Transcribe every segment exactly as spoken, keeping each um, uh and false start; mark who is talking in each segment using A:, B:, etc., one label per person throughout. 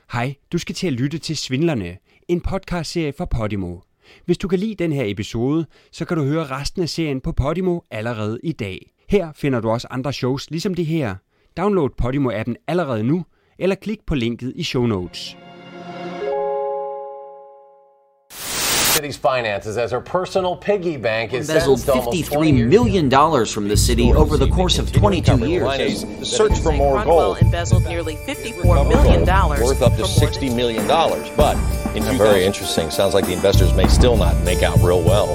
A: Hej, du skal til at lytte til Svindlerne, en podcastserie fra Podimo. Hvis du kan lide den her episode, så kan du høre resten af serien på Podimo allerede i dag. Her finder du også andre shows ligesom det her. Download Podimo-appen allerede nu, eller klik på linket i show notes.
B: City's finances as her personal piggy bank is
C: embezzled fifty-three million dollars from the city over the course of twenty-two years.
D: Search for more gold.
E: Embezzled nearly fifty-four million dollars,
D: worth up to sixty million dollars. But in very interesting. Sounds like the investors may still not make out real well.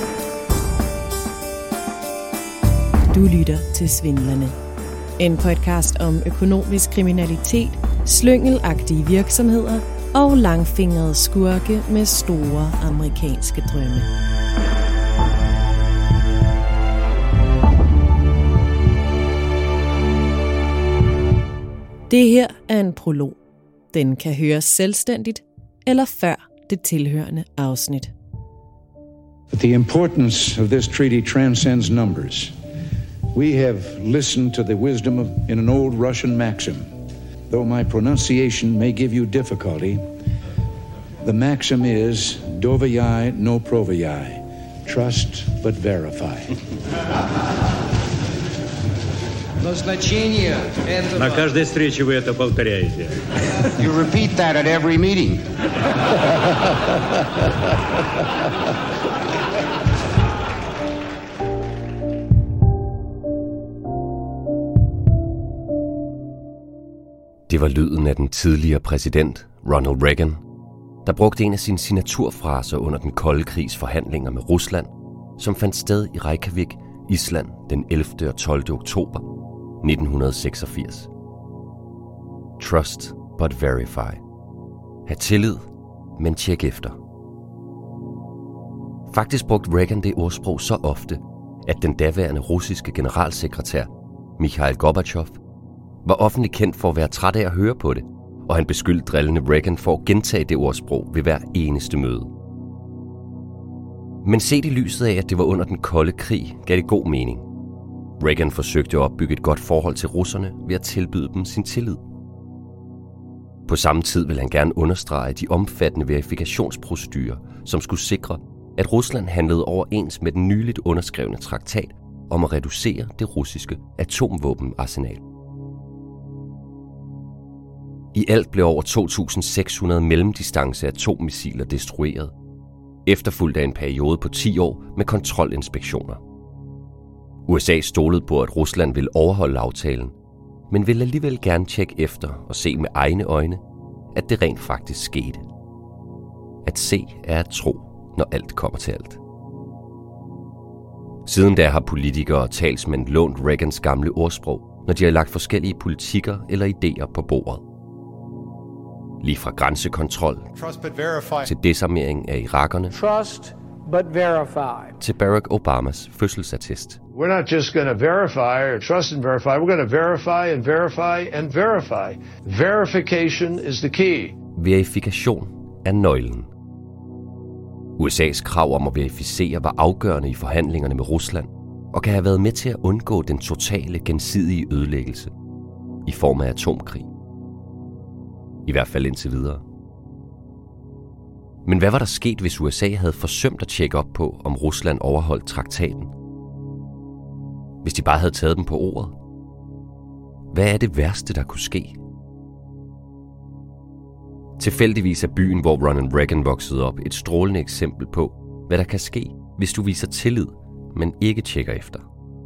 F: Du lytter til Svindlerne. En podcast om økonomisk kriminalitet, slyngelagtige virksomheder og langfingrede skurke med store amerikanske drømme. Det her er en prolog. Den kan høres selvstændigt eller før det tilhørende afsnit.
G: But the importance of this treaty transcends numbers. We have listened to the wisdom of in an old Russian maxim. Though my pronunciation may give you difficulty, the maxim is dovyai no provyai. Trust but verify.
H: На каждой встрече вы это повторяете.
I: You repeat that at every meeting.
J: Det var lyden af den tidligere præsident, Ronald Reagan, der brugte en af sine signaturfraser under den kolde krigs forhandlinger med Rusland, som fandt sted i Reykjavik, Island den ellevte og tolvte oktober nitten seksogfirs. Trust but verify. Ha' tillid, men tjek efter. Faktisk brugte Reagan det ordsprog så ofte, at den daværende russiske generalsekretær, Mikhail Gorbachev, var offentligt kendt for at være træt af at høre på det, og han beskyldte drillende Reagan for at gentage det ordsprog ved hver eneste møde. Men set i lyset af, at det var under den kolde krig, gav det god mening. Reagan forsøgte at opbygge et godt forhold til russerne ved at tilbyde dem sin tillid. På samme tid ville han gerne understrege de omfattende verifikationsprocedurer, som skulle sikre, at Rusland handlede overens med den nyligt underskrevne traktat om at reducere det russiske atomvåbenarsenal. I alt blev over to tusind seks hundrede mellemdistance atommissiler destrueret, efterfulgt af en periode på ti år med kontrolinspektioner. U S A stolede på, at Rusland ville overholde aftalen, men ville alligevel gerne tjekke efter og se med egne øjne, at det rent faktisk skete. At se er at tro, når alt kommer til alt. Siden da har politikere og talsmænd lånt Reagans gamle ordsprog, når de har lagt forskellige politikker eller idéer på bordet. Lige fra grænsekontrol til desarmering af irakerne
K: Trust but verify.
J: til Barack Obamas fødselsattest.
L: We're not just going to verify or trust and verify. We're going to verify and verify and verify. Verification is the key.
J: Verifikation er nøglen. U S A's krav om at verificere var afgørende i forhandlingerne med Rusland og kan have været med til at undgå den totale gensidige ødelæggelse i form af atomkrig. I hvert fald indtil videre. Men hvad var der sket, hvis U S A havde forsømt at tjekke op på, om Rusland overholdt traktaten? Hvis de bare havde taget dem på ordet? Hvad er det værste, der kunne ske? Tilfældigvis er byen, hvor Ronald Reagan voksede op, et strålende eksempel på, hvad der kan ske, hvis du viser tillid, men ikke tjekker efter.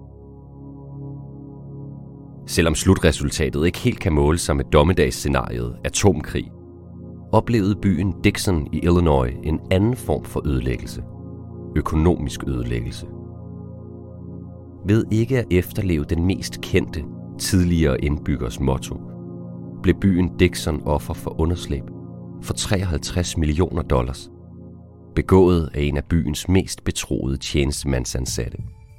J: Selvom slutresultatet ikke helt kan måle sig med dommedagsscenariet atomkrig, oplevede byen Dixon i Illinois en anden form for ødelæggelse. Økonomisk ødelæggelse. Ved ikke at efterleve den mest kendte, tidligere indbyggers motto, blev byen Dixon offer for underslæb for treoghalvtreds millioner dollars, begået af en af byens mest betroede tjenestemandsansatte.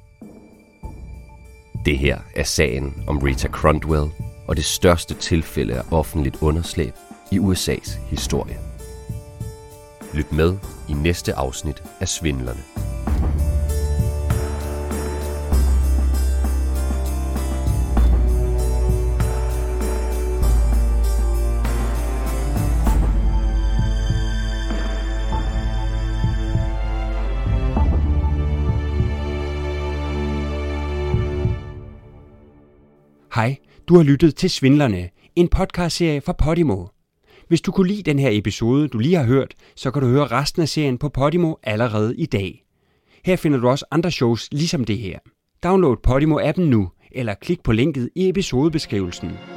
J: Det her er sagen om Rita Cronwell og det største tilfælde af offentligt underslæb i U S A's historie. Lyt med i næste afsnit af Svindlerne.
A: Hej, du har lyttet til Svindlerne, en podcastserie fra Podimo. Hvis du kunne lide den her episode, du lige har hørt, så kan du høre resten af serien på Podimo allerede i dag. Her finder du også andre shows ligesom det her. Download Podimo-appen nu, eller klik på linket i episodebeskrivelsen.